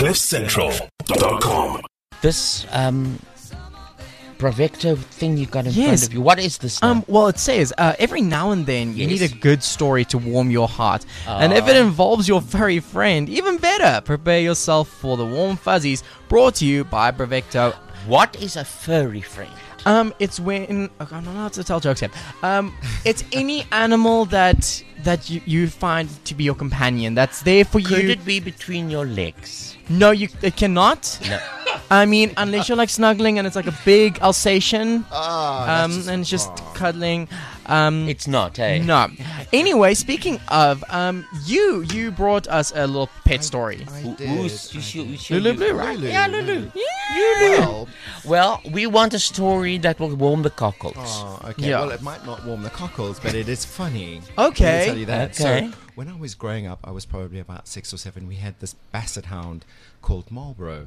CliffCentral.com. This Bravecto thing you got in front of you. What is this now? Well, it says every now and then you need a good story to warm your heart, and if it involves your furry friend, even better. Prepare yourself for the warm fuzzies. Brought to you by Bravecto. What is a furry friend? It's when okay, I'm not allowed to tell jokes yet. It's any animal that you find to be your companion. That's there for you. Could it be between your legs? No, it cannot. No. I mean, unless you're like snuggling and it's like a big Alsatian, and it's just cuddling. It's not, eh? No. Anyway, speaking of, you brought us a little pet story. Who's Lulu Blue, right? Yeah, Lulu. Yeah. Well, we want a story that will warm the cockles. Oh, okay. Yeah. Well, it might not warm the cockles, but it is funny. Okay. Let me tell you that. Okay. So, when I was growing up, I was probably about 6 or 7. We had this basset hound called Marlborough.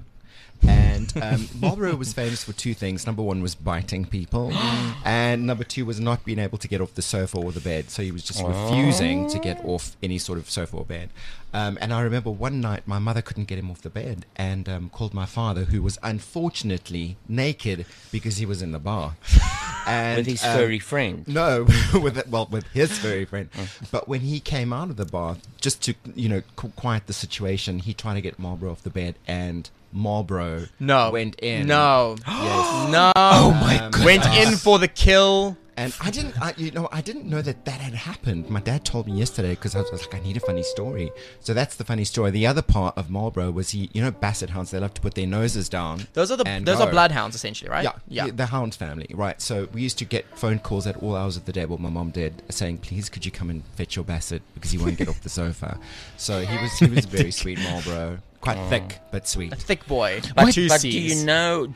And Marlborough was famous for two things. Number one was biting people, and number two was not being able to get off the sofa or the bed. So he was just refusing to get off any sort of sofa or bed. And I remember one night my mother couldn't get him off the bed and called my father, who was unfortunately naked because he was in the bath. And, With his furry friend. No, with his furry friend. But when he came out of the bath, just to quiet the situation, he tried to get Marlborough off the bed, and Marlborough went in. No. Yes. No. Oh my goodness. Went in for the kill. And I didn't know that had happened. My dad told me yesterday because I was like, I need a funny story. So that's the funny story. The other part of Marlborough was basset hounds, they love to put their noses down. Those are bloodhounds essentially, right? Yeah, the hound family, right? So we used to get phone calls at all hours of the day. Well, my mom did, saying, "Please, could you come and fetch your basset because he won't get off the sofa." So he was very sweet, Marlborough. Quite thick, but sweet. A thick boy. But Two do C's. you know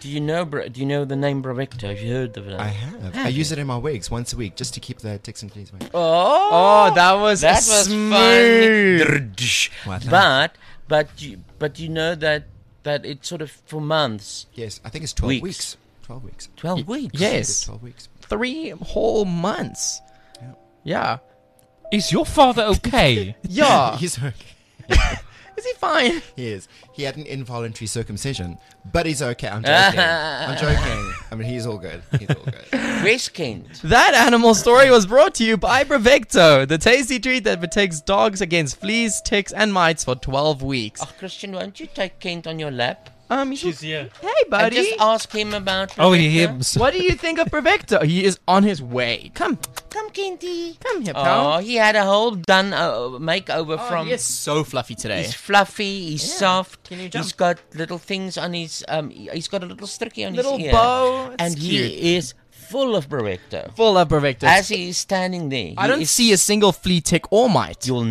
the name Bravecto? Have you heard of it? I have. I use it in my wigs once a week just to keep the ticks and fleas away. Oh, that was smooth. Fun. But you know that it's sort of for months. Yes, I think it's 12 weeks. 12 weeks. 12 weeks? Yes. 12 weeks. 3 whole months. Yeah. Is your father okay? Yeah. He's okay. Is he fine? He is. He had an involuntary circumcision, but he's okay. I'm joking. I mean, he's all good. Where's Kent? That animal story was brought to you by Bravecto, the tasty treat that protects dogs against fleas, ticks, and mites for 12 weeks. Oh, Christian, won't you take Kent on your lap? She's here. Hey, And buddy. just ask him about Oh, Bravecto. What do you think of Bravecto? He is on his way. Come Kenty. Come here, pal. Oh, he had a whole makeover from... He is so fluffy today. He's fluffy, he's soft, Can you jump? he's got little things on his... he's got a little stricky on Little his ear. bow. It's And cute. he is full of Bravecto. Full of Bravecto. As he is standing there, I don't see a single flea, tick, or mite. You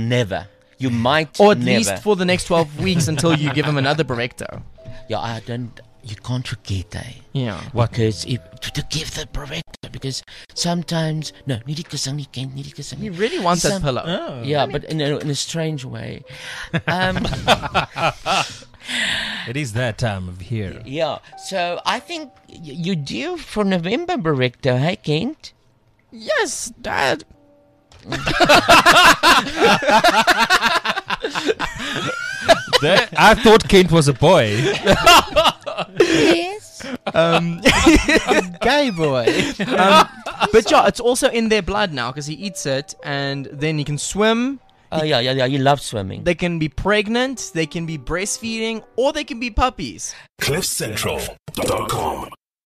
might Or at never. least for the next 12 weeks until you give him another Bravecto. Yeah, you can't forget, eh? Yeah. Because to give the Bravecto, because sometimes... No, nie die kussing nie, Kent, nie die kussing He nie. really wants that pillow. Yeah, but in a strange way. It is that time of year. Yeah, so I think you're due for November Bravecto, hey, Kent? Yes, Dad. I thought Kent was a boy. Yes. Gay boy. But yeah, it's also in their blood now because he eats it and then he can swim. Oh, yeah, you love swimming. They can be pregnant, they can be breastfeeding, or they can be puppies. CliffCentral.com.